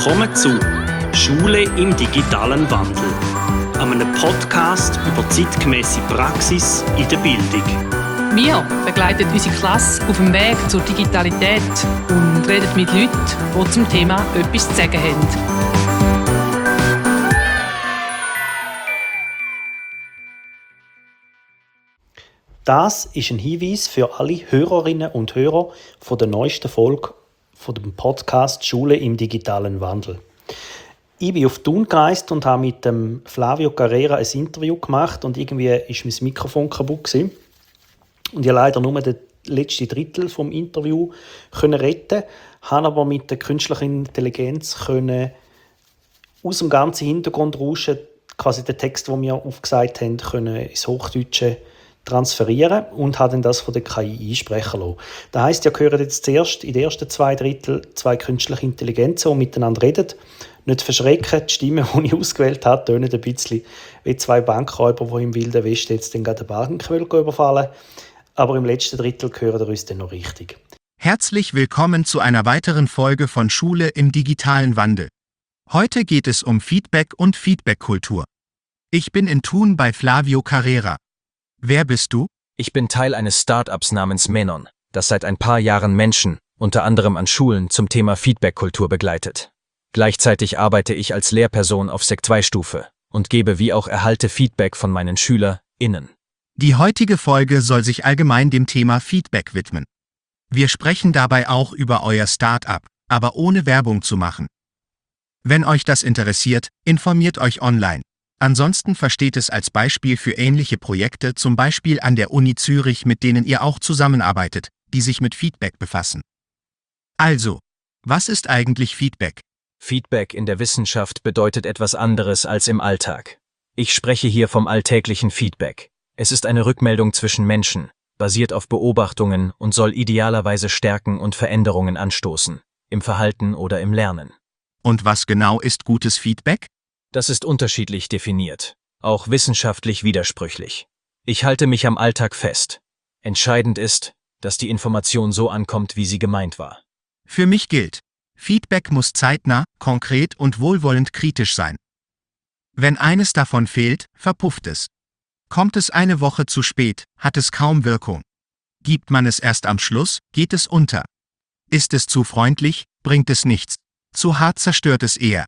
Willkommen zu Schule im digitalen Wandel, einem Podcast über zeitgemäße Praxis in der Bildung. Wir begleiten unsere Klasse auf dem Weg zur Digitalität und reden mit Leuten, die zum Thema etwas zu sagen haben. Das ist ein Hinweis für alle Hörerinnen und Hörer von der neuesten Folge von dem Podcast Schule im digitalen Wandel. Ich bin auf Thun gereist und habe mit dem Flavio Carrera ein Interview gemacht und irgendwie ist mein Mikrofon kaputt gewesen. Und ich habe leider nur den letzten Drittel vom Interview retten, habe aber mit der künstlichen Intelligenz aus dem ganzen Hintergrundrauschen quasi den Text, den wir aufgesagt haben, ins Hochdeutsche transferieren und habe dann das von der KI einsprechen lassen. Das heisst, ihr hört jetzt zuerst in den ersten 2 Drittel 2 künstliche Intelligenzen, die miteinander reden. Nicht verschrecken, die Stimmen, die ich ausgewählt habe, tönen ein bisschen wie 2 Bankräuber, die im Wilden Westen jetzt gerade eine Bank überfallen. Aber im letzten Drittel hören ihr uns dann noch richtig. Herzlich willkommen zu einer weiteren Folge von Schule im digitalen Wandel. Heute geht es um Feedback und Feedbackkultur. Ich bin in Thun bei Flavio Carrera. Wer bist du? Ich bin Teil eines Startups namens Menon, das seit ein paar Jahren Menschen, unter anderem an Schulen, zum Thema Feedbackkultur begleitet. Gleichzeitig arbeite ich als Lehrperson auf Sek 2-Stufe und gebe wie auch erhalte Feedback von meinen SchülerInnen. Die heutige Folge soll sich allgemein dem Thema Feedback widmen. Wir sprechen dabei auch über euer Startup, aber ohne Werbung zu machen. Wenn euch das interessiert, informiert euch online. Ansonsten versteht es als Beispiel für ähnliche Projekte, zum Beispiel an der Uni Zürich, mit denen ihr auch zusammenarbeitet, die sich mit Feedback befassen. Also, was ist eigentlich Feedback? Feedback in der Wissenschaft bedeutet etwas anderes als im Alltag. Ich spreche hier vom alltäglichen Feedback. Es ist eine Rückmeldung zwischen Menschen, basiert auf Beobachtungen und soll idealerweise Stärken und Veränderungen anstoßen, im Verhalten oder im Lernen. Und was genau ist gutes Feedback? Das ist unterschiedlich definiert, auch wissenschaftlich widersprüchlich. Ich halte mich am Alltag fest. Entscheidend ist, dass die Information so ankommt, wie sie gemeint war. Für mich gilt, Feedback muss zeitnah, konkret und wohlwollend kritisch sein. Wenn eines davon fehlt, verpufft es. Kommt es eine Woche zu spät, hat es kaum Wirkung. Gibt man es erst am Schluss, geht es unter. Ist es zu freundlich, bringt es nichts. Zu hart zerstört es eher.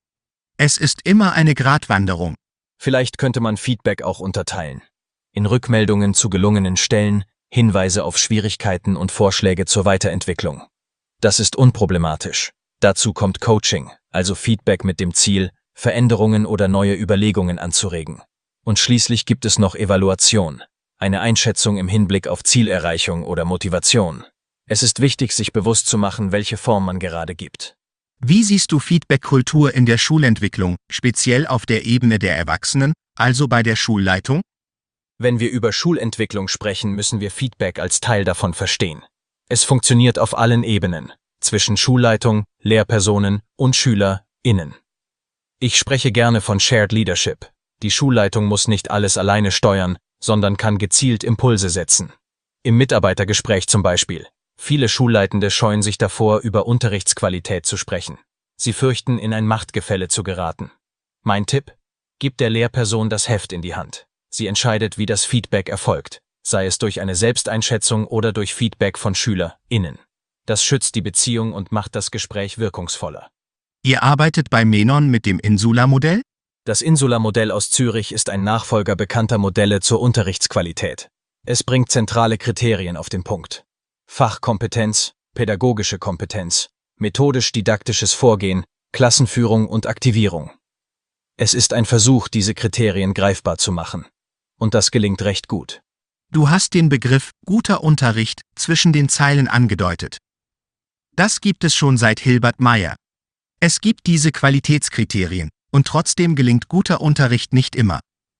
Es ist immer eine Gratwanderung. Vielleicht könnte man Feedback auch unterteilen. In Rückmeldungen zu gelungenen Stellen, Hinweise auf Schwierigkeiten und Vorschläge zur Weiterentwicklung. Das ist unproblematisch. Dazu kommt Coaching, also Feedback mit dem Ziel, Veränderungen oder neue Überlegungen anzuregen. Und schließlich gibt es noch Evaluation, eine Einschätzung im Hinblick auf Zielerreichung oder Motivation. Es ist wichtig, sich bewusst zu machen, welche Form man gerade gibt. Wie siehst du Feedbackkultur in der Schulentwicklung, speziell auf der Ebene der Erwachsenen, also bei der Schulleitung? Wenn wir über Schulentwicklung sprechen, müssen wir Feedback als Teil davon verstehen. Es funktioniert auf allen Ebenen, zwischen Schulleitung, Lehrpersonen und SchülerInnen. Ich spreche gerne von Shared Leadership. Die Schulleitung muss nicht alles alleine steuern, sondern kann gezielt Impulse setzen. Im Mitarbeitergespräch zum Beispiel. Viele Schulleitende scheuen sich davor, über Unterrichtsqualität zu sprechen. Sie fürchten, in ein Machtgefälle zu geraten. Mein Tipp? Gib der Lehrperson das Heft in die Hand. Sie entscheidet, wie das Feedback erfolgt, sei es durch eine Selbsteinschätzung oder durch Feedback von SchülerInnen. Das schützt die Beziehung und macht das Gespräch wirkungsvoller. Ihr arbeitet bei Menon mit dem Insula-Modell? Das Insula-Modell aus Zürich ist ein Nachfolger bekannter Modelle zur Unterrichtsqualität. Es bringt zentrale Kriterien auf den Punkt. Fachkompetenz, pädagogische Kompetenz, methodisch-didaktisches Vorgehen, Klassenführung und Aktivierung. Es ist ein Versuch, diese Kriterien greifbar zu machen. Und das gelingt recht gut. Du hast den Begriff guter Unterricht zwischen den Zeilen angedeutet. Das gibt es schon seit Hilbert Meyer. Es gibt diese Qualitätskriterien, und trotzdem gelingt guter Unterricht nicht immer.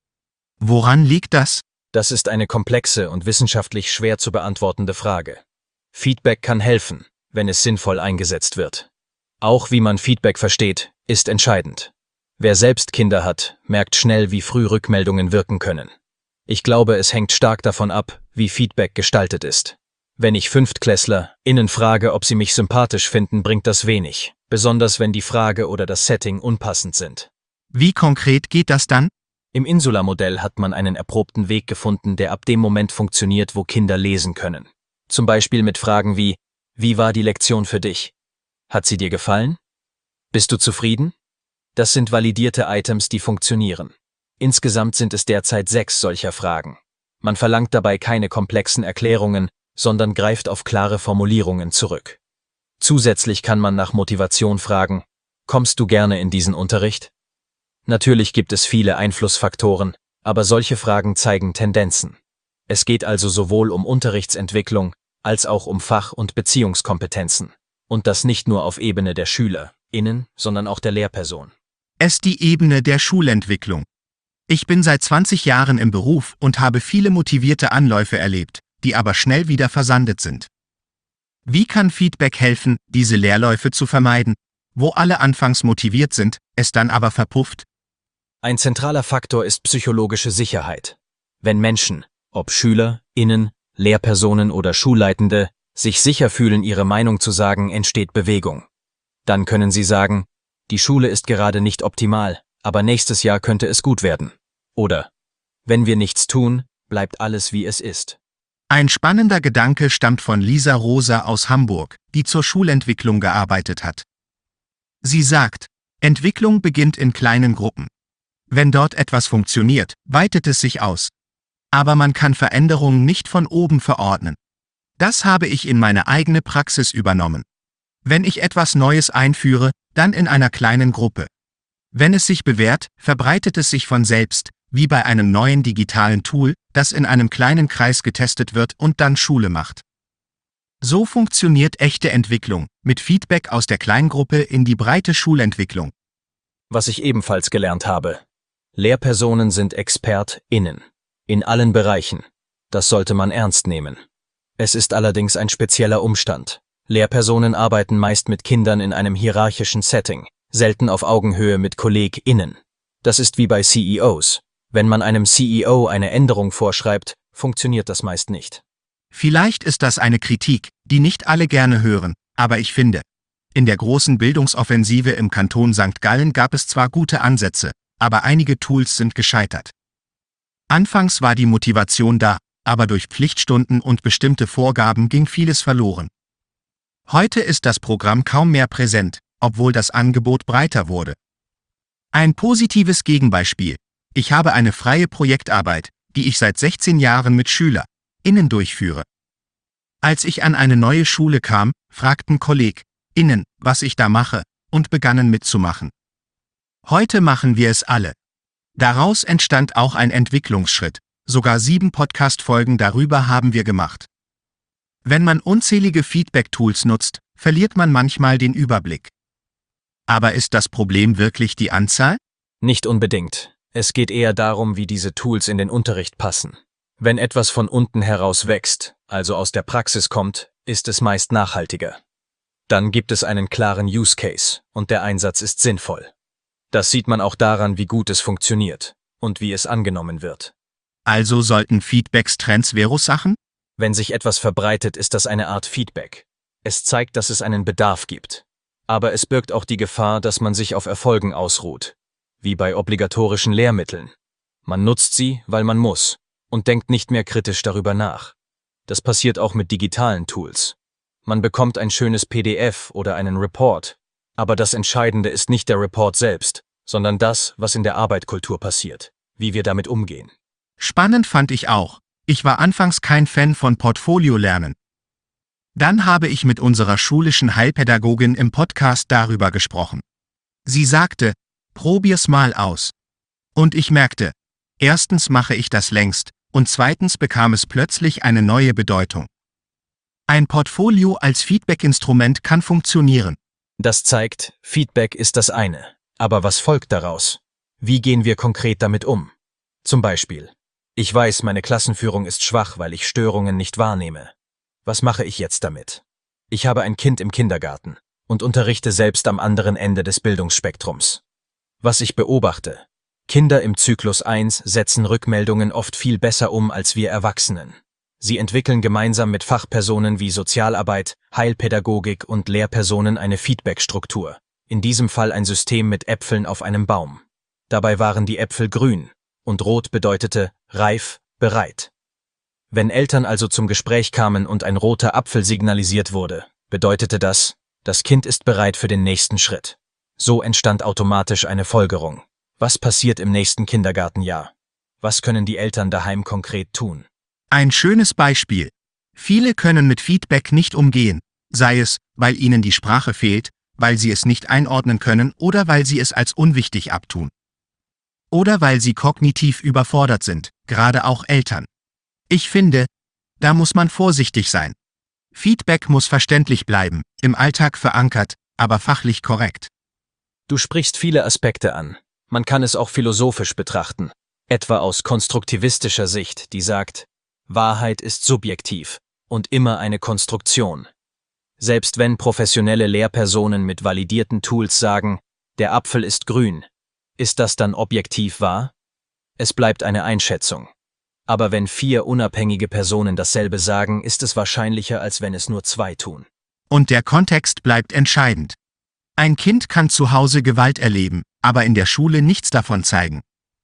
Woran liegt das? Das ist eine komplexe und wissenschaftlich schwer zu beantwortende Frage. Feedback kann helfen, wenn es sinnvoll eingesetzt wird. Auch wie man Feedback versteht, ist entscheidend. Wer selbst Kinder hat, merkt schnell, wie früh Rückmeldungen wirken können. Ich glaube, es hängt stark davon ab, wie Feedback gestaltet ist. Wenn ich FünftklässlerInnen frage, ob sie mich sympathisch finden, bringt das wenig, besonders wenn die Frage oder das Setting unpassend sind. Wie konkret geht das dann? Im Insula-Modell hat man einen erprobten Weg gefunden, der ab dem Moment funktioniert, wo Kinder lesen können. Zum Beispiel mit Fragen wie: Wie war die Lektion für dich? Hat sie dir gefallen? Bist du zufrieden? Das sind validierte Items, die funktionieren. Insgesamt sind es derzeit 6 solcher Fragen. Man verlangt dabei keine komplexen Erklärungen, sondern greift auf klare Formulierungen zurück. Zusätzlich kann man nach Motivation fragen: Kommst du gerne in diesen Unterricht? Natürlich gibt es viele Einflussfaktoren, aber solche Fragen zeigen Tendenzen. Es geht also sowohl um Unterrichtsentwicklung als auch um Fach- und Beziehungskompetenzen. Und das nicht nur auf Ebene der SchülerInnen, sondern auch der Lehrperson. Es die Ebene der Schulentwicklung. Ich bin seit 20 Jahren im Beruf und habe viele motivierte Anläufe erlebt, die aber schnell wieder versandet sind. Wie kann Feedback helfen, diese Leerläufe zu vermeiden, wo alle anfangs motiviert sind, es dann aber verpufft? Ein zentraler Faktor ist psychologische Sicherheit. Wenn Menschen, ob SchülerInnen, Lehrpersonen oder Schulleitende, sich sicher fühlen, ihre Meinung zu sagen, entsteht Bewegung. Dann können sie sagen: Die Schule ist gerade nicht optimal, aber nächstes Jahr könnte es gut werden. Oder: Wenn wir nichts tun, bleibt alles wie es ist. Ein spannender Gedanke stammt von Lisa Rosa aus Hamburg, die zur Schulentwicklung gearbeitet hat. Sie sagt: Entwicklung beginnt in kleinen Gruppen. Wenn dort etwas funktioniert, weitet es sich aus. Aber man kann Veränderungen nicht von oben verordnen. Das habe ich in meine eigene Praxis übernommen. Wenn ich etwas Neues einführe, dann in einer kleinen Gruppe. Wenn es sich bewährt, verbreitet es sich von selbst, wie bei einem neuen digitalen Tool, das in einem kleinen Kreis getestet wird und dann Schule macht. So funktioniert echte Entwicklung, mit Feedback aus der Kleingruppe in die breite Schulentwicklung. Was ich ebenfalls gelernt habe: Lehrpersonen sind ExpertInnen. In allen Bereichen. Das sollte man ernst nehmen. Es ist allerdings ein spezieller Umstand. Lehrpersonen arbeiten meist mit Kindern in einem hierarchischen Setting, selten auf Augenhöhe mit KollegInnen. Das ist wie bei CEOs. Wenn man einem CEO eine Änderung vorschreibt, funktioniert das meist nicht. Vielleicht ist das eine Kritik, die nicht alle gerne hören, aber ich finde, in der großen Bildungsoffensive im Kanton St. Gallen gab es zwar gute Ansätze, aber einige Tools sind gescheitert. Anfangs war die Motivation da, aber durch Pflichtstunden und bestimmte Vorgaben ging vieles verloren. Heute ist das Programm kaum mehr präsent, obwohl das Angebot breiter wurde. Ein positives Gegenbeispiel: Ich habe eine freie Projektarbeit, die ich seit 16 Jahren mit SchülerInnen durchführe. Als ich an eine neue Schule kam, fragten KollegInnen, was ich da mache, und begannen mitzumachen. Heute machen wir es alle. Daraus entstand auch ein Entwicklungsschritt. Sogar 7 Podcast-Folgen darüber haben wir gemacht. Wenn man unzählige Feedback-Tools nutzt, verliert man manchmal den Überblick. Aber ist das Problem wirklich die Anzahl? Nicht unbedingt. Es geht eher darum, wie diese Tools in den Unterricht passen. Wenn etwas von unten heraus wächst, also aus der Praxis kommt, ist es meist nachhaltiger. Dann gibt es einen klaren Use Case und der Einsatz ist sinnvoll. Das sieht man auch daran, wie gut es funktioniert und wie es angenommen wird. Also sollten Feedbacks Trends verursachen? Wenn sich etwas verbreitet, ist das eine Art Feedback. Es zeigt, dass es einen Bedarf gibt. Aber es birgt auch die Gefahr, dass man sich auf Erfolgen ausruht. Wie bei obligatorischen Lehrmitteln. Man nutzt sie, weil man muss, und denkt nicht mehr kritisch darüber nach. Das passiert auch mit digitalen Tools. Man bekommt ein schönes PDF oder einen Report. Aber das Entscheidende ist nicht der Report selbst, sondern das, was in der Arbeitskultur passiert, wie wir damit umgehen. Spannend fand ich auch. Ich war anfangs kein Fan von Portfolio-Lernen. Dann habe ich mit unserer schulischen Heilpädagogin im Podcast darüber gesprochen. Sie sagte: Probier's mal aus. Und ich merkte, erstens mache ich das längst und zweitens bekam es plötzlich eine neue Bedeutung. Ein Portfolio als Feedback-Instrument kann funktionieren. Das zeigt, Feedback ist das eine. Aber was folgt daraus? Wie gehen wir konkret damit um? Zum Beispiel: Ich weiß, meine Klassenführung ist schwach, weil ich Störungen nicht wahrnehme. Was mache ich jetzt damit? Ich habe ein Kind im Kindergarten und unterrichte selbst am anderen Ende des Bildungsspektrums. Was ich beobachte: Kinder im Zyklus 1 setzen Rückmeldungen oft viel besser um als wir Erwachsenen. Sie entwickeln gemeinsam mit Fachpersonen wie Sozialarbeit, Heilpädagogik und Lehrpersonen eine Feedbackstruktur. In diesem Fall ein System mit Äpfeln auf einem Baum. Dabei waren die Äpfel grün und rot bedeutete reif, bereit. Wenn Eltern also zum Gespräch kamen und ein roter Apfel signalisiert wurde, bedeutete das Kind ist bereit für den nächsten Schritt. So entstand automatisch eine Folgerung. Was passiert im nächsten Kindergartenjahr? Was können die Eltern daheim konkret tun? Ein schönes Beispiel. Viele können mit Feedback nicht umgehen, sei es, weil ihnen die Sprache fehlt, weil sie es nicht einordnen können oder weil sie es als unwichtig abtun. Oder weil sie kognitiv überfordert sind, gerade auch Eltern. Ich finde, da muss man vorsichtig sein. Feedback muss verständlich bleiben, im Alltag verankert, aber fachlich korrekt. Du sprichst viele Aspekte an. Man kann es auch philosophisch betrachten, etwa aus konstruktivistischer Sicht, die sagt, Wahrheit ist subjektiv und immer eine Konstruktion. Selbst wenn professionelle Lehrpersonen mit validierten Tools sagen, der Apfel ist grün, ist das dann objektiv wahr? Es bleibt eine Einschätzung. Aber wenn 4 unabhängige Personen dasselbe sagen, ist es wahrscheinlicher, als wenn es nur 2 tun. Und der Kontext bleibt entscheidend. Ein Kind kann zu Hause Gewalt erleben, aber in der Schule nichts davon zeigen.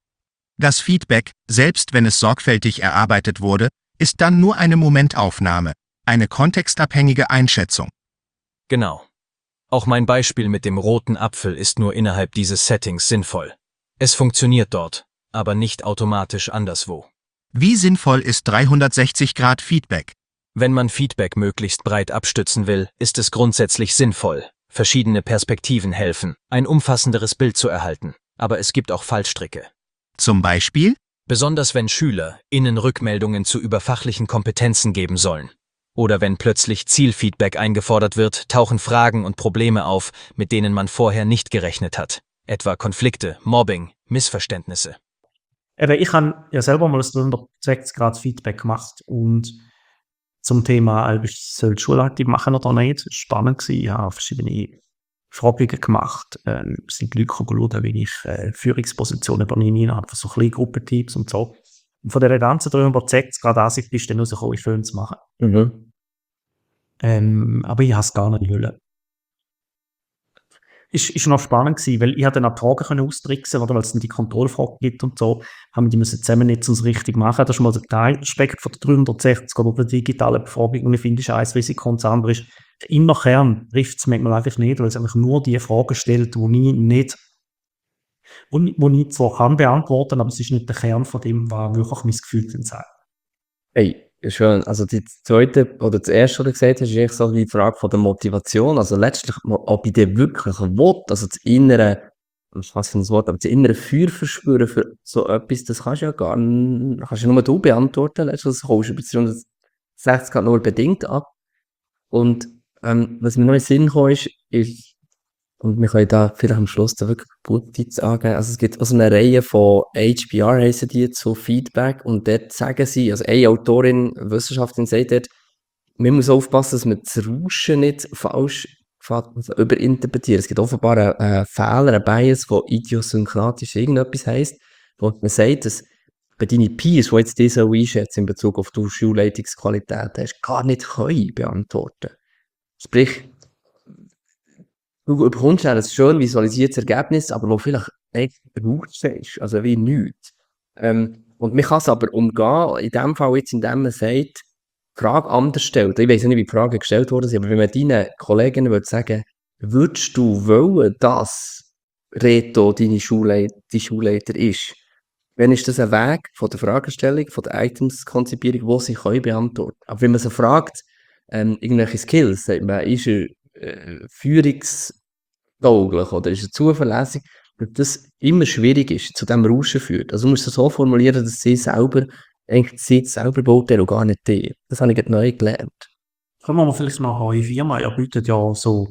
Das Feedback, selbst wenn es sorgfältig erarbeitet wurde, ist dann nur eine Momentaufnahme, eine kontextabhängige Einschätzung. Genau. Auch mein Beispiel mit dem roten Apfel ist nur innerhalb dieses Settings sinnvoll. Es funktioniert dort, aber nicht automatisch anderswo. Wie sinnvoll ist 360° Feedback? Wenn man Feedback möglichst breit abstützen will, ist es grundsätzlich sinnvoll. Verschiedene Perspektiven helfen, ein umfassenderes Bild zu erhalten. Aber es gibt auch Fallstricke. Zum Beispiel? Besonders wenn SchülerInnen Rückmeldungen zu überfachlichen Kompetenzen geben sollen. Oder wenn plötzlich Zielfeedback eingefordert wird, tauchen Fragen und Probleme auf, mit denen man vorher nicht gerechnet hat. Etwa Konflikte, Mobbing, Missverständnisse. Eben, ich habe ja selber mal ein 360° Feedback gemacht und zum Thema, soll die Schulleitung machen oder nicht, das war spannend gewesen. Ich habe verschiedene Fragungen gemacht, sind die Leute schauen, wie ich Führungspositionen übernehme innerhalb von so kleinen Gruppentipps und so. Und von dieser ganzen 360° Ansicht ist dann rausgekommen, ich will es machen. Aber ich habe es gar nicht wollen. Ist noch spannend gewesen, weil ich dann auch die Fragen können austricksen, oder weil es dann die Kontrollfragen gibt und so, haben wir die müssen zusammennetzen und es richtig machen. Das ist mal der Teilaspekt von der 360 oder der digitalen Befragung. Und ich finde, das ist ein Risiko und das andere ist, der Innerkern trifft es manchmal einfach nicht, weil es einfach nur die Fragen stellt, wo ich zwar kann beantworten, aber es ist nicht der Kern von dem, was wirklich mein Gefühl dann sagt. Hey, schön. Also die zweite oder das erste, was du gesagt hast, ist eigentlich so die Frage von der Motivation. Also letztlich, ob ich dir wirklich will, also das innere, was für ein Wort, aber das innere Feuer verspüren für so etwas, das kannst du ja gar nicht, kannst ja nur du beantworten. Letztlich, das kommst du über 360 Grad nur bedingt ab. Und was mir noch in den Sinn gekommen ist, und wir können da vielleicht am Schluss da wirklich gute angeben. Also es gibt auch so eine Reihe von HBR heissen die zu Feedback und dort sagen sie, also eine Autorin, Wissenschaftlerin sagt dort, man muss aufpassen, dass man das Rauschen nicht falsch überinterpretiert. Es gibt offenbar einen Fehler, einen Bias, der idiosynkratisch irgendetwas heisst, wo man sagt, dass bei deinen Peers, die jetzt diese einschätzen in Bezug auf die Schulleitungsqualität hast, gar nicht können beantworten. Sprich, du bekommst ja ein schön visualisiertes Ergebnis, aber wo vielleicht echt raus ist, also wie nichts. Und man kann es aber umgehen, in dem Fall jetzt, indem man sagt, die Frage anders stellt. Ich weiss nicht, wie die Fragen gestellt worden sind, aber wenn man deinen Kolleginnen würde sagen, würdest du wollen, dass Reto deine Schulleiter ist? Dann ist das ein Weg von der Fragestellung, von der Items-Konzipierung, die sie können beantworten. Aber wenn man sie fragt, irgendwelche Skills, sagt man, ist er führungstauglich oder ist er zuverlässig, dass das immer schwierig ist, zu diesem Rauschen führt. Also du musst es so formulieren, dass sie selber baut und gar nicht die. Das habe ich gerade neu gelernt. Können wir vielleicht noch eure Firma, ihr bietet ja so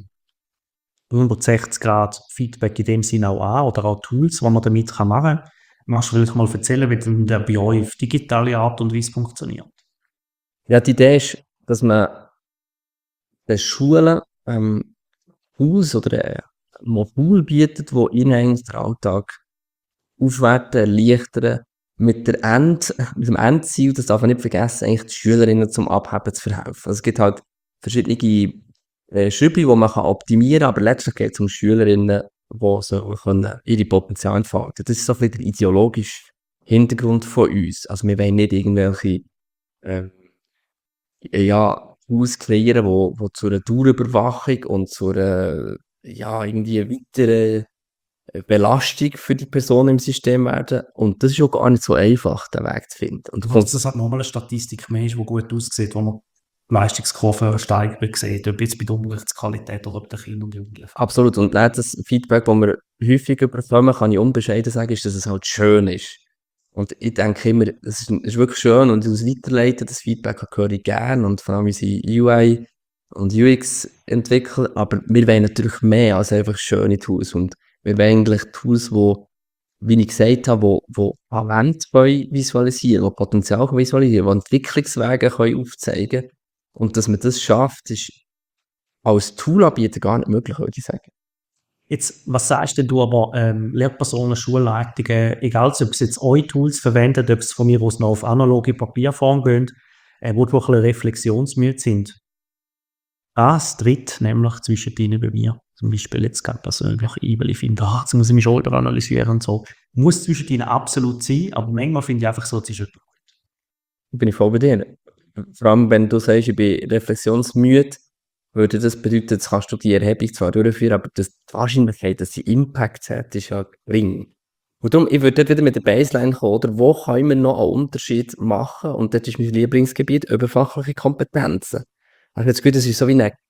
360° Feedback in dem Sinne auch an oder auch Tools, die man damit machen kann. Magst du vielleicht mal erzählen, wie der bei euch auf digitale Art und Weise funktioniert? Ja, die Idee ist, dass man den Schulen Tools oder ein Modul bietet, wo ihnen eigentlich den Alltag aufwerten, erleichtern, mit dem Endziel, das darf man nicht vergessen, eigentlich die Schülerinnen zum Abheben zu verhelfen. Also es gibt halt verschiedene Schübe, die man optimieren kann, aber letztlich geht es um Schülerinnen, die so ihre Potenziale entfalten. Das ist so ein bisschen der ideologische Hintergrund von uns. Also wir wollen nicht irgendwelche Tools kreieren, die zu einer Dauerüberwachung und zu einer irgendwie weiteren Belastung für die Personen im System werden. Und das ist auch gar nicht so einfach, den Weg zu finden. Und Dass das halt nochmal eine Statistik mehr ist, die gut aussieht, wo man Leistungskurven steigern sieht, ob jetzt bei der Unterrichtsqualität oder bei den Kindern und Jugendlichen. absolut. Und dann das Feedback, das wir häufig bekommen, kann ich unbescheiden sagen, ist, dass es halt schön ist. Und ich denke immer, es ist wirklich schön und das Weiterleiten, das Feedback höre ich gerne und vor allem unsere UI und UX-Entwickler, aber wir wollen natürlich mehr als einfach schöne Tools und wir wollen eigentlich Tools, die, wie ich gesagt habe, die Talente visualisieren, die Potenzial visualisieren, die Entwicklungswege aufzeigen können. Und dass man das schafft, ist als Toolanbieter gar nicht möglich, würde ich sagen. Jetzt, was sagst denn du aber Lehrpersonen, Schulleitungen, egal ob sie jetzt eure Tools verwenden, ob es von mir aus noch auf analoge Papierform gehen, wo die ein bisschen reflexionsmüde sind. Das tritt nämlich zwischen ihnen bei mir. Zum Beispiel jetzt gerade persönlich ich finde, jetzt muss ich mich schon überanalysieren und so. Muss zwischen ihnen absolut sein, aber manchmal finde ich einfach so, es ist etwas. Bin ich voll bei dir. Vor allem, wenn du sagst, ich bin reflexionsmüde, würde das bedeuten, jetzt kannst du die Erhebung zwar durchführen, aber die Wahrscheinlichkeit, dass sie Impact hat, ist ja gering. Und darum, ich würde dort wieder mit der Baseline kommen, oder wo können wir noch einen Unterschied machen? Und dort ist mein Lieblingsgebiet überfachliche Kompetenzen. Also jetzt gut, das ist so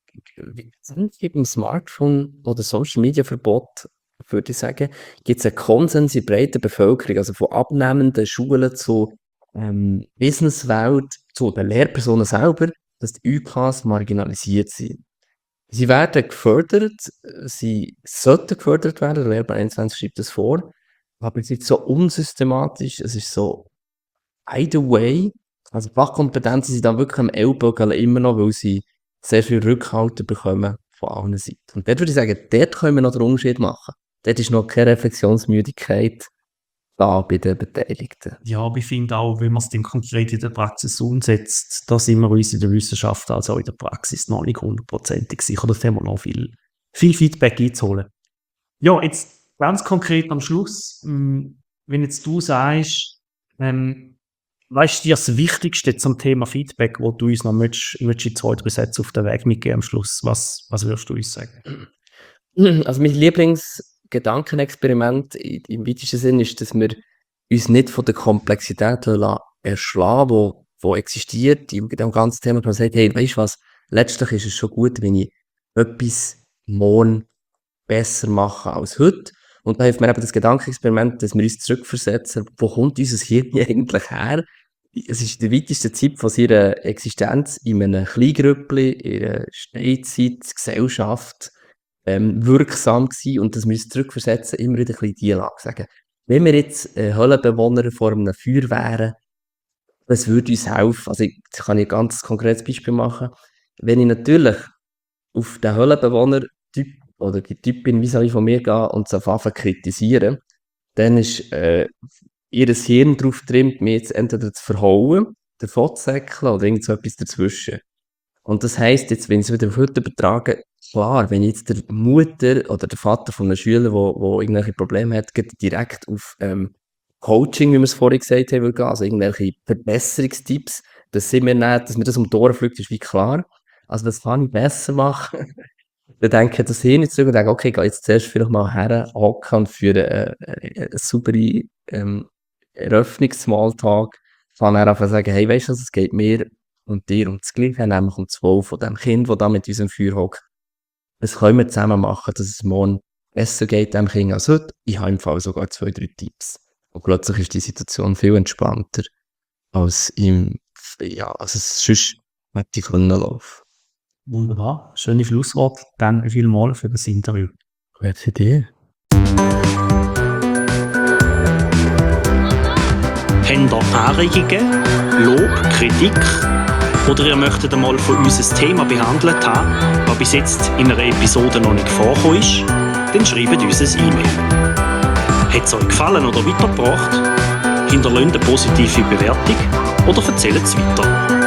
wie beim Smartphone oder Social Media Verbot, würde ich sagen, gibt es einen Konsens in breiter Bevölkerung, also von abnehmenden Schulen zu Businesswelt, zu den Lehrpersonen selber, dass die UKs marginalisiert sind. Sie werden gefördert, sie sollten gefördert werden, der Lehrplan 21 schreibt das vor, aber es ist so unsystematisch, es ist so either way, also Fachkompetenzen sind dann wirklich am Ellbogen immer noch, weil sie sehr viel Rückhalt bekommen von allen Seiten. Und dort würde ich sagen, dort können wir noch den Unterschied machen. Dort ist noch keine Reflexionsmüdigkeit da bei den Beteiligten. Ja, aber ich finde auch, wenn man es dann konkret in der Praxis umsetzt, da sind wir uns in der Wissenschaft, also auch in der Praxis, noch nicht hundertprozentig sicher. Da haben wir noch viel Feedback einzuholen. Ja, jetzt ganz konkret am Schluss, wenn jetzt du sagst, was ist dir das Wichtigste zum Thema Feedback, wo du uns noch möchtest in 2-3 Sätze auf den Weg mitgeben am Schluss? Was würdest du uns sagen? Also mein Lieblingsgedankenexperiment im weitesten Sinn ist, dass wir uns nicht von der Komplexität erschlagen, die existiert in dem ganzen Thema. Man sagt, hey, weißt du was, letztlich ist es schon gut, wenn ich etwas morgen besser mache als heute. Und da hilft mir eben das Gedankenexperiment, dass wir uns zurückversetzen, wo kommt unser Hirn eigentlich her? Es ist der weiteste Zeit von seiner Existenz in einem Kleingrüppli, in einer Steinzeitgesellschaft wirksam gewesen und dass wir uns zurückversetzen, immer wieder ein bisschen die Lage sagen. Wenn wir jetzt Höhlenbewohner vor einem Feuer wären, was würde uns helfen? Also ich kann ein ganz konkretes Beispiel machen. Wenn ich natürlich auf den Höhlenbewohner-Typ oder die Typin vis-à-vis von mir gehe und sie anfangen kritisieren, dann ist ihr Hirn darauf getrimmt, mich jetzt entweder zu verhauen, davon zu säckeln oder irgend so etwas dazwischen. Und das heisst jetzt, wenn ich es wieder auf heute übertrage, klar, wenn ich jetzt der Mutter oder der Vater von einem Schüler, der irgendwelche Probleme hat, direkt auf Coaching, wie wir es vorhin gesagt haben, gehen, also irgendwelche Verbesserungstipps, dass wir das um die Ohren fliegt, ist wie klar. Also das kann ich besser machen. Dann denke ich das Hirn zurück und denke, okay, ich gehe jetzt zuerst vielleicht mal her, hocken und für eine saubere Eröffnungs-Smalltalk kann er einfach sagen, hey, weißt du, es geht mir und dir um das Gleiche, nämlich um das Wohl von dem Kind, das da mit unserem Feuer hockt. Was können wir zusammen machen, dass es morgen besser geht dem Kind als heute? Ich habe im Fall sogar 2-3 Tipps. Und plötzlich ist die Situation viel entspannter, als es sonst hätte können laufen. Wunderbar, schöne Schlusswort. Dann vielmals für das Interview. Gute Idee. Habt ihr Anregungen, Lob, Kritik oder ihr möchtet einmal von uns ein Thema behandelt haben, das bis jetzt in einer Episode noch nicht vorgekommen ist, dann schreibt uns ein E-Mail. Hat es euch gefallen oder weitergebracht? hinterlasst eine positive Bewertung oder erzählt es weiter.